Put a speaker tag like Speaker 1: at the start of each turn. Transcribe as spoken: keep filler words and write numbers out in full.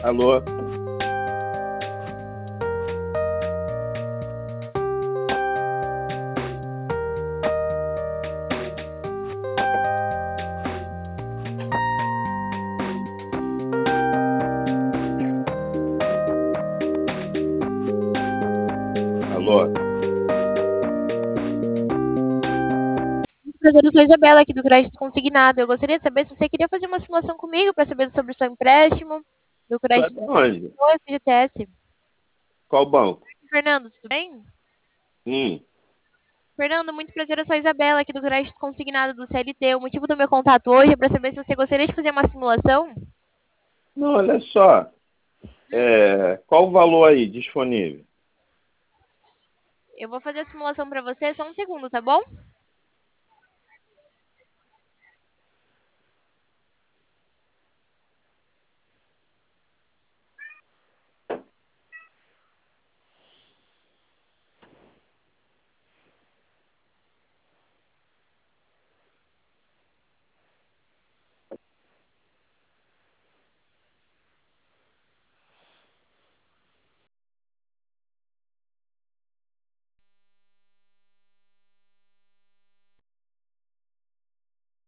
Speaker 1: Alô? Alô?
Speaker 2: Prazer, eu sou a Isabela aqui do Crédito Consignado. Eu gostaria de saber se você queria fazer uma simulação comigo para saber sobre o seu empréstimo do
Speaker 1: Tu é
Speaker 2: Crédito
Speaker 1: de onde?
Speaker 2: ou F G T S.
Speaker 1: Qual banco?
Speaker 2: Fernando, tudo bem?
Speaker 1: Hum.
Speaker 2: Fernando, muito prazer, eu sou a Isabela aqui do Crédito Consignado do C L T. O motivo do meu contato hoje é para saber se você gostaria de fazer uma simulação.
Speaker 1: Não, olha só. É, qual o valor aí disponível?
Speaker 2: Eu vou fazer a simulação para você, só um segundo, tá bom?